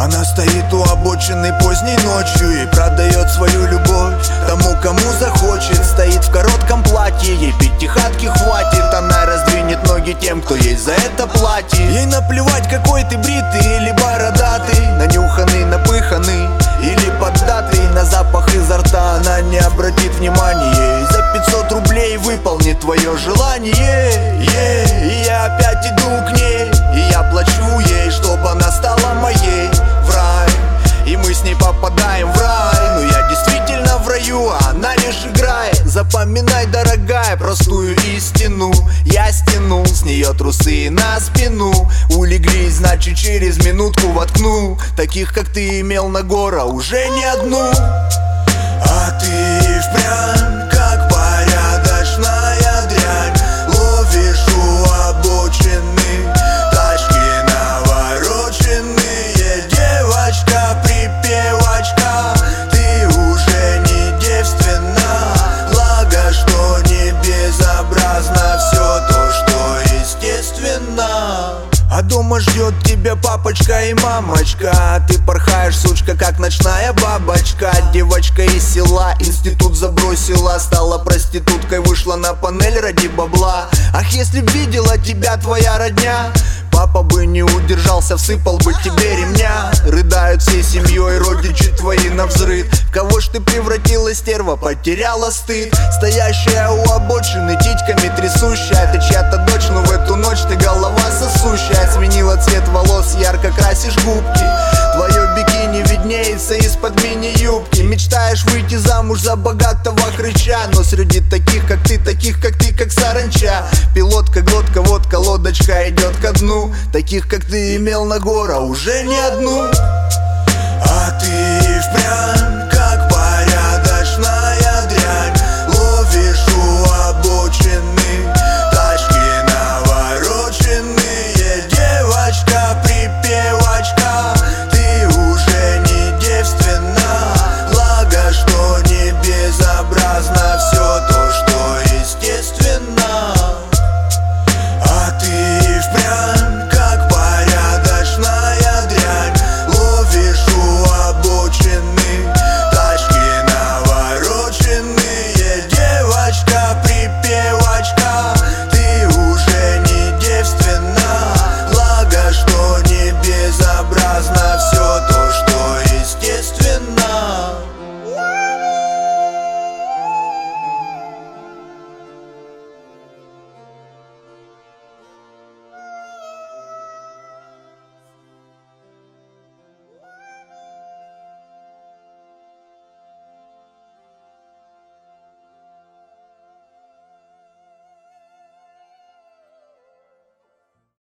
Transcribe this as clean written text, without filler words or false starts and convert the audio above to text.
Она стоит у обочины поздней ночью и продает свою любовь тому, кому захочет. Стоит в коротком платье, ей пятихатки хватит. Она раздвинет ноги тем, кто ей за это платит. Ей наплевать, какой ты бритый или бородатый, нанюханный, напыханный или поддатый. На запах изо рта она не обратит внимания, и за 500 рублей выполнит твое желание. И я опять иду к ней, и я плачу ей, чтобы она стала моей. В рай, и мы с ней попадаем в рай. Но я действительно в раю, а она лишь играет. Запоминай, дорогая, простую истину: я стянул с нее трусы на спину. Улеглись, значит через минутку воткну. Таких, как ты, имел на гора уже не одну. А ты впрямь, как порядочная дрянь, ловишь у обочины тачки навороченные. Девочка-припевочка, ты уже не девственна. Благо, что не безобразно все то, что естественно. А дома ждет тебя папочка и мамочка. Ты порхаешь, сучка, как ночная бабочка. Девочка из села институт забросила, стала проституткой, вышла на панель ради бабла. Ах, если б видела тебя твоя родня, папа бы не удержался, всыпал бы тебе ремня. Рыдают всей семьей родичи твои навзрыд. В кого ж ты превратилась, стерва, потеряла стыд? Стоящая у обочины, титьками трясущая. Ты чья-то дочь, но в эту ночь ты голова сосущая. Сменила цвет волос, ярко красишь губки. Твое бикини виднеется из-под мини-юбки. Мечтаешь выйти замуж за богатого хрыча, но среди таких, как ты, как саранча. Пилотка, глотка, водка, лодочка идет ко дну. Таких, как ты, имел на гора уже не одну. А ты впрямь